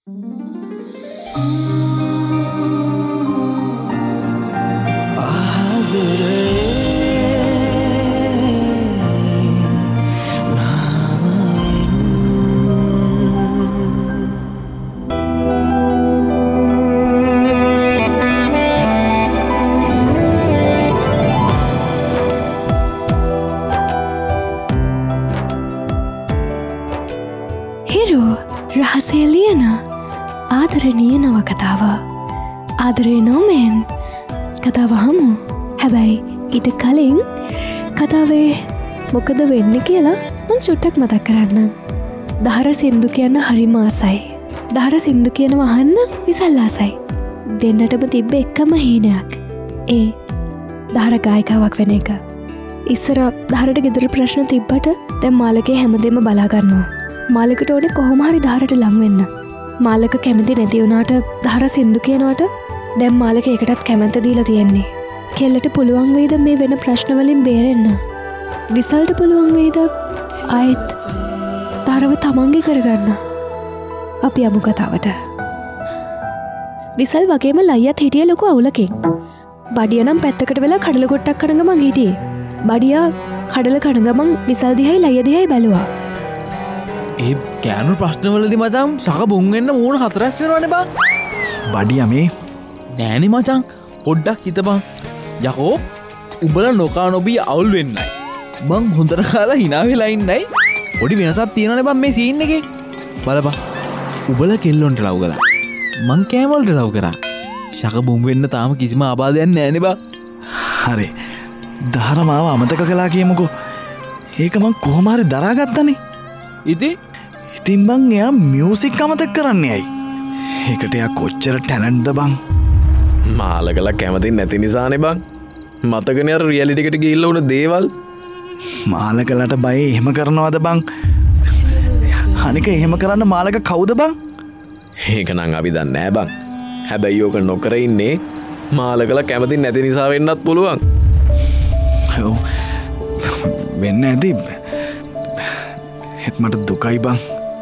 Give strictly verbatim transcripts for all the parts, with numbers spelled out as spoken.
රහසේ ලියන ආදරණීය නවකතාව. ආදරේ නොමෙන් කතාව හමු. හැබැයි ඊට කලින් කතාවේ මොකද වෙන්න කියලා මං චුට්ටක් මතක් කරන්න. දහර සින්දු කියන්න හරිම ආසයි. දහර සින්දු කියනව අහන්න විසල් ආසයි. දෙන්නටම තිබ්බ එකම හීනයක්. ඒ දහර ගායිකාවක් වෙන එක. ඉස්සර දහරට ගෙදර ප්‍රශ්න තිබ්බට දැන් මාලකේ හැමදේම බලා ගන්නවා. මාලකට ඕනේ කොහොම හරි දහරට ලං වෙන්න. මාලක කැමති නැති වුණාට දහර සින්දු කියනවට දැන් මාලක ඒකටත් කැමැත්ත දීලා තියෙන්නේ. කෙල්ලට පුළුවන් වෙයිද මේ වෙන ප්‍රශ්න වලින් බේරෙන්න? විසල්ට පුළුවන් වෙයිද ආයෙත් දහරව තමන්ගේ කරගන්න? අපි යමු කතාවට. විසල් වගේම ලයියත් හිටියේ ලොකු අවුලකින්. බඩියා නම් පැත්තකට වෙලා කඩල කොට්ටක් කන ගමන් හිටියේ. බඩියා කඩල කන ගමන් විසල් දිහායි ලයිය දිහායි බැලුවා. ඒ කෑනු ප්‍රශ්නවලදි මචං සක බුන් වෙන්න මූණ හතරස් වෙනවනේ බං. බඩියා මේ නෑනි මචං පොඩ්ඩක් හිතපන්. යකෝ උඹලා නොකා නොබී අවුල් වෙන්නයි. මං හොඳට කාලා hina වෙලා ඉන්නයි. පොඩි වෙනසක් තියෙනවනේ බං මේ සීන් එකේ. බලපන්. උඹලා කෙල්ලොන්ට ලව් කළා. මං කෑමවලට ලව් කරා. සක බුන් වෙන්න තාම කිසිම ආබාධයක් නෑනේ බං. හරි. දහර මාව අමතක කළා කියමුකෝ. ඒක මං කොහොම හරි දරාගත්තනේ. ඉතින් ඉතින් බං එයා මියුසික් අමතක කරන්නේ ඇයි? ඒකට එයා කොච්චර ටැලන්ට්ද බං? මාලකලා කැමති නැති නිසානේ බං. මතකනේ අර රියැලිටි එකට ගිහිල්ලා වුණ දේවල්. මාලකලාට බය එහෙම කරනවද බං? අනික එහෙම කරන්න මාලක කවුද බං? ඒක නම් අපි දන්නේ නැහැ බං. හැබැයි ඕක නොකර ඉන්නේ මාලකලා කැමති නැති නිසා වෙන්නත් පුළුවන්. ඔව්. වෙන්න ඇති. හෙත් මට දුකයි බං.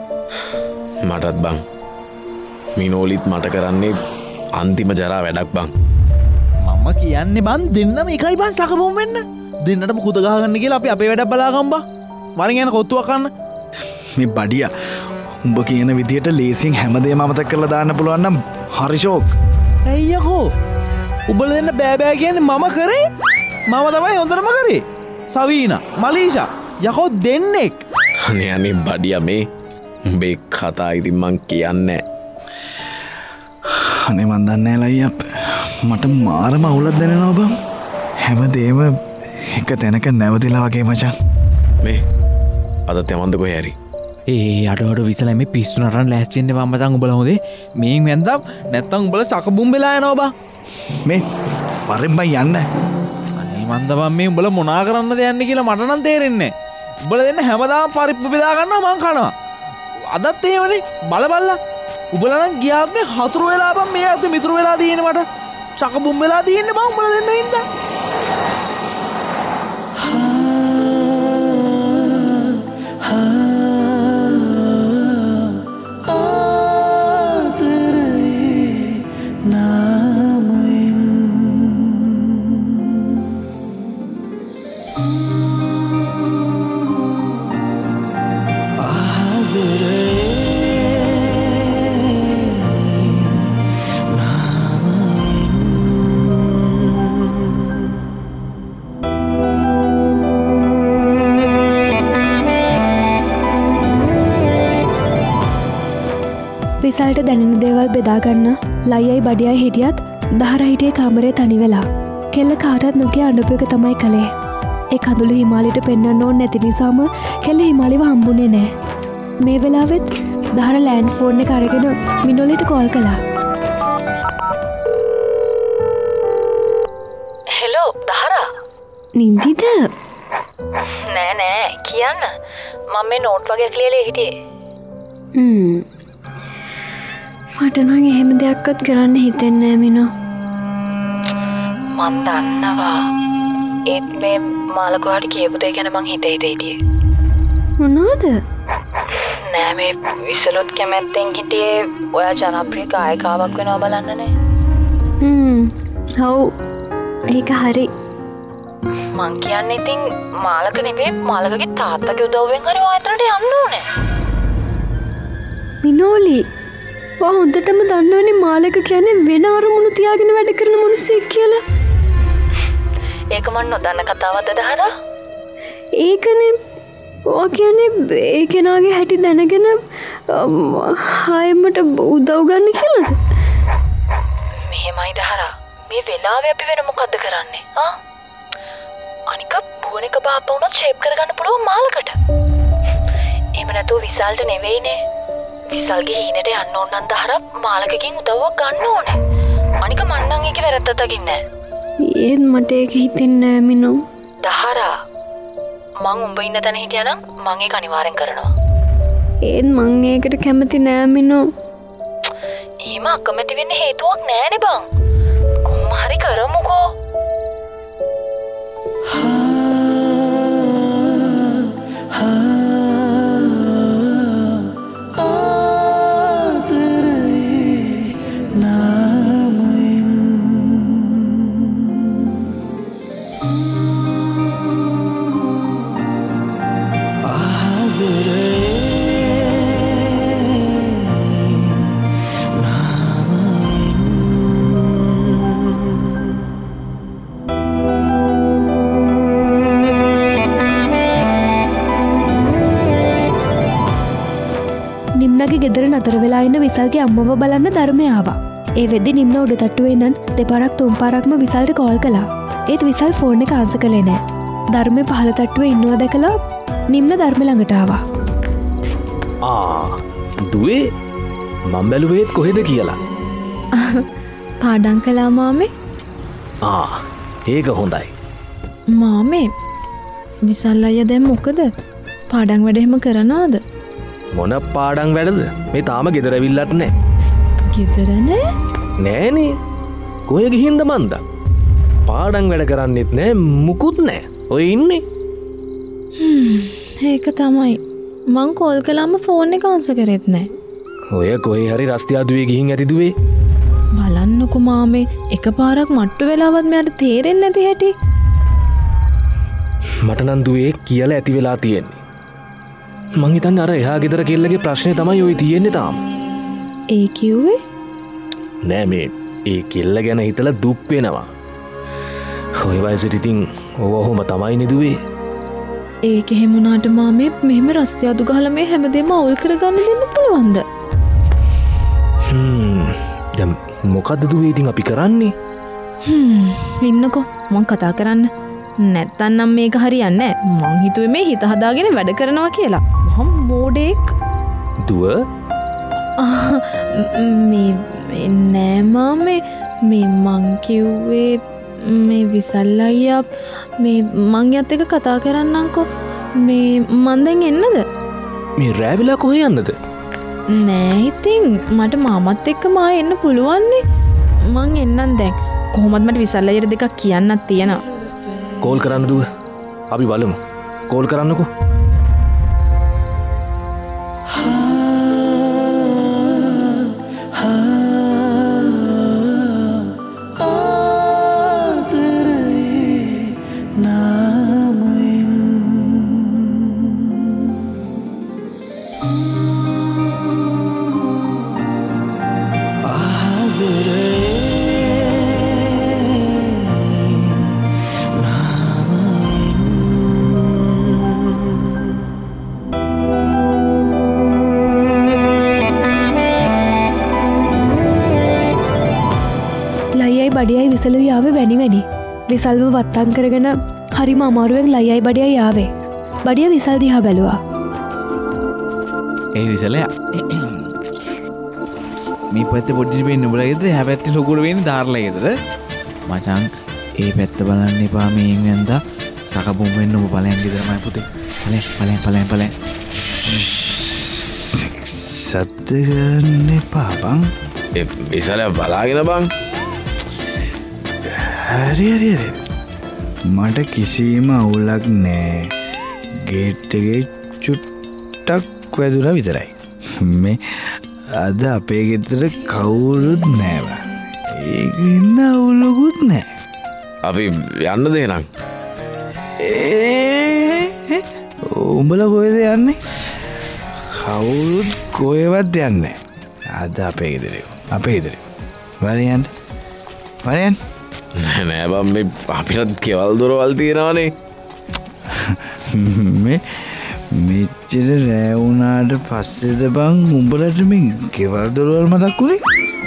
මටත් බං. මිනෝලිත් මට කරන්නේ අන්තිම ජරා වැඩක් බං. මම කියන්නේ බං දෙන්නම එකයි බං සකබොම් වෙන්න. දෙන්නටම කුත ගහගන්න කියලා අපි අපේ වැඩක් බලාගමු බං. වරින් යන කොත්තුවක් කන්න. මේ බඩියා උඹ කියන විදියට ලේසියෙන් හැමදේම අමතක කරලා දාන්න පුළුවන් නම් හරි ෂෝක්. ඇයි යකෝ? උඹලා දෙන්න බෑ බෑ කියන්නේ මම කරේ? මම තමයි හොඳටම කරේ. සවීනා, මලීෂා යකෝ දෙන්නෙක්. අනේ අනේ බඩියා මේ උඹේ කතා ඉතින් මං කියන්නේ. අනේ මන් දන්නේ නැහැ ලයියප්. මට මාරම අවුලක් දැනෙනවා බං. හැමදේම එක තැනක නැවතිලා වගේ මචං. මේ අද තෙමන්ද කොහේ හරි? ඒ අඩවඩ විසලා මේ පිස්සු නටන්න ලෑස්ති වෙන්න මම මචං උඹලා හොඳේ. මේන් වැන්දම් නැත්තම් උඹලා සකබුම් වෙලා යනවා බං. මේ වරෙන් බං යන්න. අනේ මන්ද බං මේ උඹලා මොනා කරන්නද යන්නේ කියලා මට නම් තේරෙන්නේ නැහැ. උඹලා දෙන්න හැමදාම පරිප්පු බෙදා ගන්නවා මං කනවා. අදත් එහෙමනේ බල බල්ලා. උඹලා නම් ගියාත් මේ හතුරු වෙලා බං මේ අත මිතුරු වෙලා තියෙන්නේ මට. සකබුම් වෙලා තියෙන්නේ බං උඹලා දෙන්න හින්දා. විසල්ට දැනෙන දේවල් බෙදාගන්න ලයියයි බඩියයි හිටියත් දහර හිටියේ කාමරේ තනි වෙලා. කෙල්ල කාටත් නොකිය අඬපු එක තමයි කළේ. ඒ කඳුළු හිමාලිට පෙන්වන්න ඕනේ නැති නිසාම කෙල්ල හිමාලිව හම්බුනේ නැහැ. මේ වෙලාවෙත් දහර ලෑන්ඩ් ෆෝන් එක අරගෙන මිනෝලිට කෝල් කළා. හෙලෝ දහරා. නින්දිද? නෑ නෑ කියන්න. මම මේ නෝට් වගේ ලියලා හිටියේ. හ්ම්. මට නම් එහෙම දෙයක්වත් කරන්න හිතෙන්නේ නෑ මිනෝ. මම දන්නවා. ඒත් මේ මාළකෝට කියපු දේ ගැන මං හිතේ හිතේ හිටියේ. මොනවද? නෑ මේ විසලොත් කැමැත්තෙන් හිටියේ ඔයා ජනප්‍රිය ගායකාවක් වෙනවා බලන්නනේ. හ්ම්. ඔව්. ඒක හරි. මං කියන්නේ ඉතින් මාලක නෙවෙයි මාලකගේ තාත්තගේ උදව්වෙන් හරි ඔයා එතනට යන්න ඕනේ. මිනෝලි. ඔයා හොඳටම දන්නවනේ මාලක කියන්නේ වෙන අරමුණු තියාගෙන වැඩ කරන මිනිස්සෙක් කියලා. ඒක මන් නොදන්න කතාවක්ද දහරා? ඒකනේ ඔයා කියන්නේ ඒ කෙනාගේ හැටි දැනගෙන ආයෙමට උදව් ගන්න කියලාද? මෙහෙමයි දහරා. මේ වෙලාවේ අපි වෙන මොකද්ද කරන්නේ? ආ? අනික පුවනික බාප්පා උනත් ෂේප් කරගන්න පුළුවන් මාලකට. එහෙම නැතුව විසල්ට නෙවෙයිනේ. විසල්ගේ හීනෙට යන්න ඕන නම් දහරා මාලකකින් උදව්වක් ගන්න ඕනේ. අනික මන් නම් ඒකේ වැරද්දක් දකින්නේ නැහැ. ඒත් මට ඒක හිතෙන්නේ නෑ මිනෝ. දහරා මං උඹ ඉන්න තැන හිටියනම් මං ඒක අනිවාර්යෙන් කරනවා. ඒත් මං ඒකට කැමති නෑ මිනෝ. එහෙම අකමැති වෙන්න හේතුවක් නෑනේ බං. කොහොම හරි කරමුකෝ. නිම්නගේ ගෙදර නතර වෙලා ඉන්න විසල්ගේ අම්මව බලන්න ධර්මය ආවා. ඒ වෙද්දි නිම්න උඩ තට්ටුවේ ඉඳන් දෙපාරක් තුන් පාරක්ම විසල්ට කෝල් කළා. ඒත් විසල් ෆෝන් එක ආන්සර් කළේ නෑ. ධර්මේ පහළ තට්ටුවේ ඉන්නව දැකලා නිම්න ධර්ම ළඟට ආවා. ආ දුවේ මම බැලුවේත් කොහෙද කියලා. පාඩම් කළා මාමේ. ආ ඒක හොඳයි. මාමේ විසල් අයියා දැන් මොකද? පාඩම් වැඩ එහෙම කරනවද? මොන පාඩම් වැඩද? මේ තාම ගෙදර ඇවිල්ලත් නෑ. ගෙදර නෑ? නෑනේ. කොහෙ ගිහින්ද මන්ද? පාඩම් වැඩ කරන්නෙත් නෑ මුකුත් නෑ. ඔය ඉන්නේ. ඒක තමයි. මං කෝල් කළාම ෆෝන් එක ආන්සර් කරෙත් නෑ. ඔය කොහේ හරි රස්තියාදුවේ ගිහින් ඇති දුවේ. බලන්නකෝ මාමේ එකපාරක් මට්ටු වෙලාවත් මෙයාට තේරෙන්නේ නැති හැටි. මට නම් දුවේ කියලා ඇති වෙලා තියෙන්නේ. මං හිතන්නේ අර එහා ගෙදර කෙල්ලගේ ප්‍රශ්නේ තමයි ඔය තියෙන්නේ තාම. ඒ කිව්වේ? නෑ මේ ඒ කෙල්ල ගැන හිතලා දුක් වෙනවා. ඔය වයසට ඉතින් ඔව ඔහොම තමයි නෙදුවේ. ඒක එහෙම වුණාට මාමේ මෙහෙම රස්තියාදු ගහලා මේ හැමදේම අවුල් කරගන්න දෙන්න පුළුවන්ද? හ්ම් දැන් මොකද්ද දුවේ ඉතින් අපි කරන්නේ? හ්ම් ඉන්නකෝ මං කතා කරන්න. නැත්තම් නම් මේක හරියන්නේ නැහැ. මං හිතුවේ මේ හිත හදාගෙන වැඩ කරනවා කියලා. මම මෝඩෙක්. දුව මේ නෑ මාමේ මේ මං කිව්වේ මේ විසල් අයියා මේ මං යත් එක කතා කරන්නම්කෝ. මේ මන් දැන් එන්නද? මේ රෑ වෙලා කොහෙ යන්නද? නෑ ඉතින් මට මාමත් එක්ක මා එන්න පුළුවන්නේ. මං එන්නම් දැන්. කොහොමද මට විසල් අයියට දෙකක් කියන්නත් තියෙනවා. කෝල් කරන්න දුව. අපි බලමු. කෝල් කරන්නකෝ. බඩියයි විසලු යාවේ වැනි වැනි. විසල්ව වත්තන් කරගෙන හරිම අමාරුවෙන් ලයියයි බඩියයි යාවේ. බඩිය විසල් දිහා බැලුවා. ඒ විසලයා මේ පැත්තේ පොඩ්ඩි වෙන්න උඹලා ගෙදර එහා පැත්තේ ලොකුට වෙන්නේ දාර්ලා ගෙදර. මචං ඒ පැත්ත බලන්න එපා මේන් වෙන්දා සකබුම් වෙන්න උඹ බලයන් ගෙදර මයි පුතේ. බලයන් බලයන් බලයන් බලයන්. සද්ද කරන්න එපා බං. ඒ විසලයා බලාගෙන බං. හරි හරි හරි. මට කිසිම අවුලක් නෑ. ගේට් එකේ චුට්ටක් වැදුනා විතරයි. මේ අද අපේ ගෙදර කවුරුත් නෑව. ඒක ඉන්න අවුලකුත් නෑ. අපි යන්න දෙනම්. ඒ උඹල කොහෙද යන්නේ? කවුරුත් කොහෙවත් යන්නේ අද අපේ ගෙදර. අපේ ගෙදර. වරයන්. වරයන්. නෑ නෑ බම් මේ අපිටත් කෙවල් දොරවල් තියෙනවානේ. මේ මෙච්චර රෑ වුණාට පස්සේද බං උඹලට මේ කෙවල් දොරවල් මතක් වුණේ?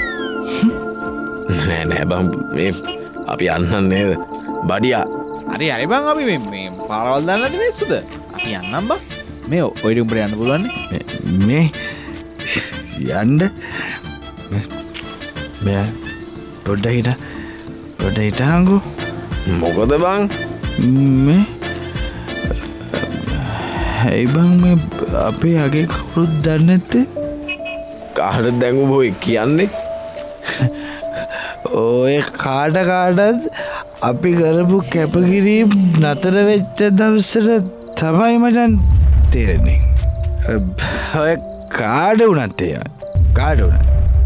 නෑ නෑ බම් මේ අපි යන්නන් නේද බඩියා. හරි හරි බං අපි මේ මේ පාරවල් දාන්නද මිනිස්සුද? අපි යන්නම් බං. මේ ඔය උඹට යන්න පුළුවන් නේ. මේ යන්න මේ පොඩ්ඩක් හිට පොඩ්ඩක් හිටහන්කෝ. මොකද බං? මේ ඇයි බං මේ අපේ අගේ කවුරුත් දන්නේ නැත්තේ? කාටද දැන් ඔබ ඔය කියන්නේ? ඔය කාට කාටත් අපි කරපු කැපකිරීම් නතර වෙච්ච දවසට තමයි මචන් තේරෙන්නේ. ඔය කාට වුණත් ඒ කාට වුණත්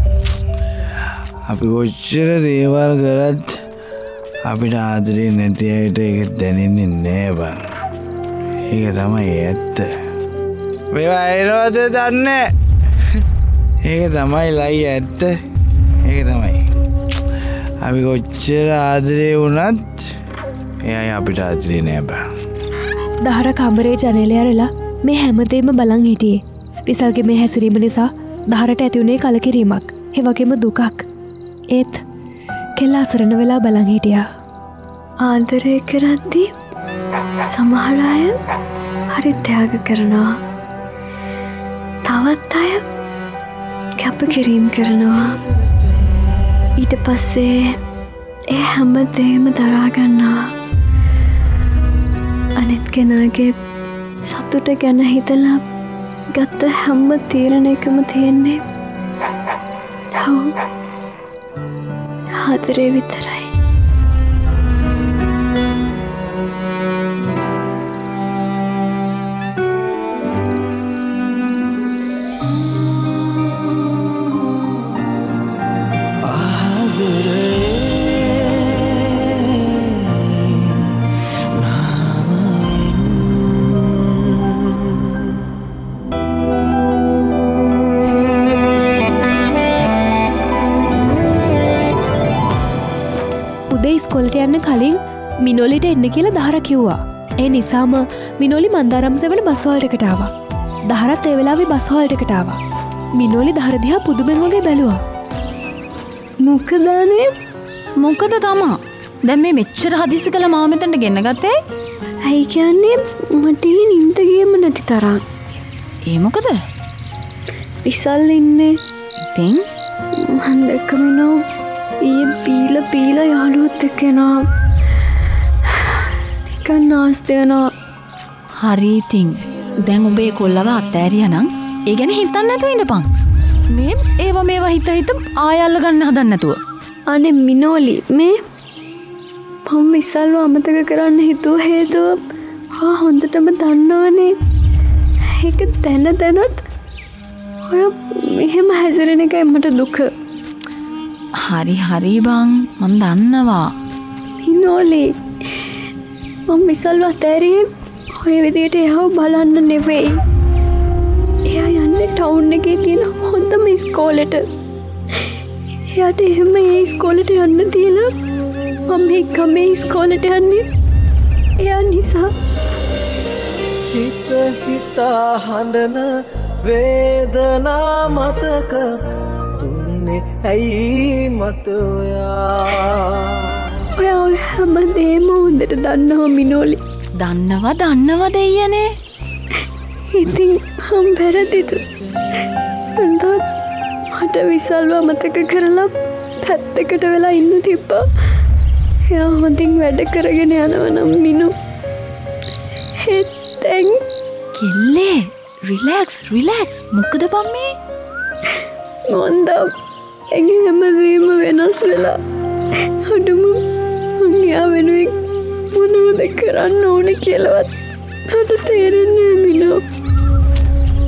අපි කොච්චර දේවල් කරත් අපිට ආදරේ නැති අයට ඒක දැනෙන්නේ නෑ බං. ඒක තමයි ඇත්ත. මේවා එනවද දන්නේ? ඒක තමයි ලයි ඇත්ත. ඒක තමයි. අපි කොච්චර ආදරේ වුණත් එයයි අපිට ආදරේ නෑ බං. දහර කම්බරේ ජනේලය අරලා මේ හැමදේම බලන් හිටියේ. විසල්ගේ මේ හැසිරීම නිසා දහරට ඇතිවුණේ කලකිරීමක්. ඒ වගේම දුකක්. ඒත් කෙල්ල අසරණ වෙලා බලන් හිටියා. ආදරය කරද්දී සමහර අය හරි ත්‍යාග කරනවා. තවත් අය කැපකිරීම් කරනවා. ඊට පස්සේ ඒ හැම දේම දරා ගන්නවා. අනිත් කෙනාගේ සතුට ගැන හිතලා ගත්ත හැම තීරණයකම තියෙන්නේ ඔව් ආදරේ විතරයි. ස්කොලට යන්න කලින් මිනෝලිට එන්න කියලා දහර කිව්වා. ඒ නිසාම මිනෝලි මන්දාරම් සෙවන බස්හෝල්ටකට ආවා. දහරත් ඒ වෙලාවේ බස්හෝල්ටකට ආවා. මිනෝලි දහර දිහා පුදුමෙන් වගේ බැලුවා. මොකදනේ? මොකද තමා? දැන් මේ මෙච්චර හදිසි කළ මාව මෙතනට ගෙන්න ගත්තේ? ඇයි කියන්නේ මට නින්ද ගියම නැති තරම්. ඒ මොකද? විසල් ඉන්නේ. ඉතින් මන් දැක්ක මිනෝ ඊ පීල පීල යාළුවොත් එක්ක එනවා. නිකන් නාස්ති වෙනවා. හරි ඉතින් දැන් ඔබේ කොල්ලව අත්ෑරියා නම් ඒ ගැන හිතන්න නැතුව ඉඳපන්. මේ ඒව මේවා හිත හිත ආය අල්ල ගන්න හදන්න නැතුව. අනේ මිනෝලි මේ මම විසල්ව අමතක කරන්න හිතුව හේතුව ආ හොඳටම දන්නවනේ. ඒක දැන දැනත් ඔය මෙහෙම හැසිරෙන එකයි මට දුක. හරි හරි බං මන් දන්නවා. මිනෝලි මම විසල්ව අතෑරියේ ඔය විදියට එහව බලන්න නෙවෙයි. එයා යන්නේ ටවුන් එකේ තියෙන හොඳම ඉස්කෝලෙට. එයාට එහෙම ඒ ඉස්කෝලෙට යන්න තියලා මම මේ ගමේ ඉස්කෝලෙට යන්නේ එයා නිසා. හිත හිතා හඬන වේදනා මතක තුන්නේ ඇයි මට ඔයා. ඔයා ඔය හැමදේම හොඳට දන්නවා මිනෝලි. දන්නවා දන්නවා දෙයියනේ. ඉතින් හම් වැරදිද? අන්තත් මට විසල්ව අමතක කරලා පැත්තකට වෙලා ඉන්න තිබ්බා. එයා හොඳින් වැඩ කරගෙන යනවා නම් මිනු. ඒත් දැන් කෙල්ලේ රිලැක්ස් රිලැක්ස්. මොකද බම් මේ? මොන්දම් ඇගේ හැමදේම වෙනස් වෙලා අඩුම මංයා වෙනුවෙන් මොනවද කරන්න ඕන කියලවත් මට තේරෙන්නේ මිනෝ. හැම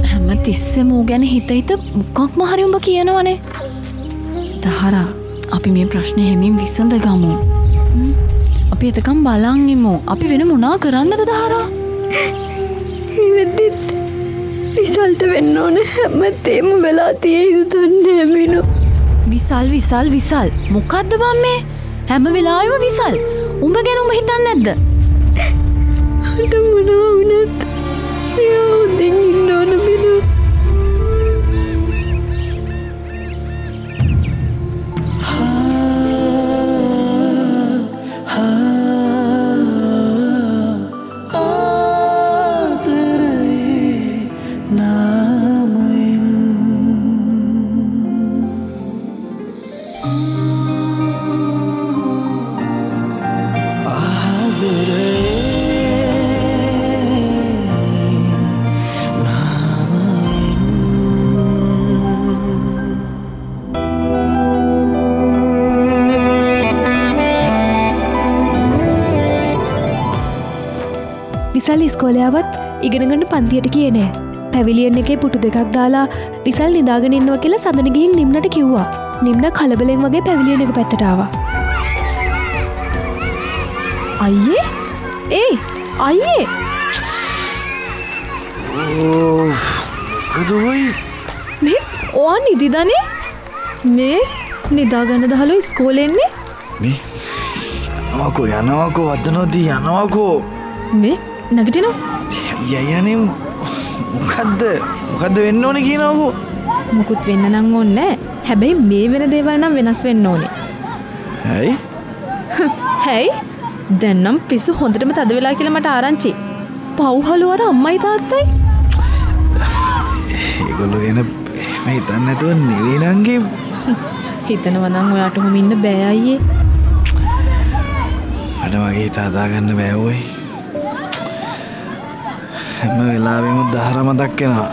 තිස්සෙම ඌ ගැන හිත හිත මොකක්ම හරි උඹ කියනවනේ. දහරා අපි මේ ප්‍රශ්නේ හැමින් විසඳ ගමු. අපි එතකම් බලන් ඉමු. අපි වෙන මොනා කරන්නද දහරා? ඉවෙද්දිත් විසල්ට වෙන්න ඕන හැමතේම වෙලා තියෙයිද දන්නේ මිනු. විසල් විසල් විසල් මොකද්ද බම් මේ? හැම වෙලාවෙම විසල්. උඹ ගැන උඹ හිතන්නේ නැද්ද? අට මොනවා වුණත් එයා හොඳින් ඉන්න ඕන මිනු. විසල් ඉස්කෝලයාවත් ඉගෙනගන්න පන්තියට කියනෑ. පැවිලියන් එකේ පුටු දෙකක් දාලා විසල් නිදාගෙන ඉන්නවා කියලා සඳන ගිහින් නිම්නට කිව්වා. නිම්න කලබලෙන් වගේ පැවිලියන් එක පැත්තට ආවා. අයියේ? ඒ අයියේ? ඕ කදොයි මේ ඔයා නිදිදනේ? මේ නිදාගන්න දහලෝ ඉස්කෝලේ එන්නේ? මේ යනවාකෝ යනවාකෝ වදනෝදී යනවාකෝ. මේ නගටිනෝ? යයනේ මොකද්ද මොකද්ද වෙන්න ඕනේ කියනවකෝ. මුකුත් වෙන්න නම් ඕනේ නැහැ. හැබැයි මේ වෙන දේවල් නම් වෙනස් වෙන්න ඕනේ. ඇයි? හැයි දැන් නම් පිස්සු හොඳටම තද වෙලා කියලා මට ආරංචි. පව්හලු අර අම්මයි තාත්තයි. ඒගොල්ලෝ ගැන එහෙම හිතන්නේ නැතුව නෙවෙයි නංගි. හිතනවා නම් ඔයාට කොහොම ඉන්න බෑ අයියේ. මට මගේ හිත හදාගන්න බෑ ඔයි. හැම වෙලාවෙම දහර මතක් වෙනවා.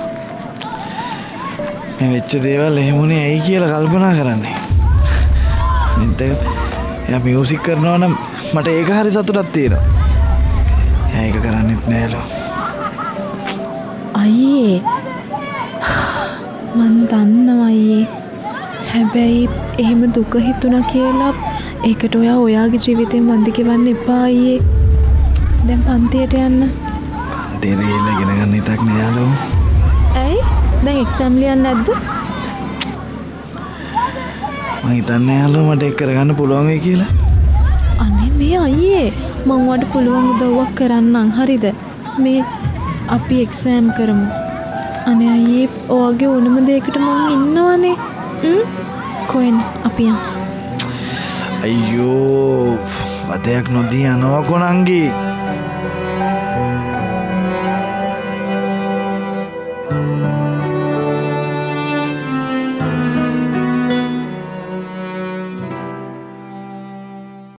මේ වෙච්ච දේවල් එහෙමුනේ ඇයි කියලා කල්පනා කරන්නේ. නිත එයා මියුසික් කරනවා නම් මට ඒක හරි සතුටක් තියෙනවා. එයා ඒක කරන්නේත් නෑලෝ. අයියේ මන් දන්නවා අයියේ. හැබැයි එහෙම දුක හිතුණා කියලා ඒකට ඔයා ඔයාගේ ජීවිතෙන් වන්දි ගෙවන්න එපා අයියේ. දැන් පන්තියට යන්න. පන්තියට ගිහිල්ලා ඉගෙන ගන්න හිතක් නෑ යාළුවෝ. ඇයි? දැන් එක්සෑම් ලියන්න නැද්ද? මං හිතන්නේ යාළුවෝ මට ඒක කරගන්න පුළුවන් වෙයි කියලා. අනේ මේ අයියේ මං ඔයාට පුළුවන් උදව්වක් කරන්නම් හරිද? මේ අපි එක්සෑම් කරමු. අනේ අයියේ ඔයාගේ ඕනම දෙයකට මං ඉන්නවනේ. හ්ම් කොහෙන් අපි යමු. අයියෝ වදයක් නොදී යනවා කොනංගි.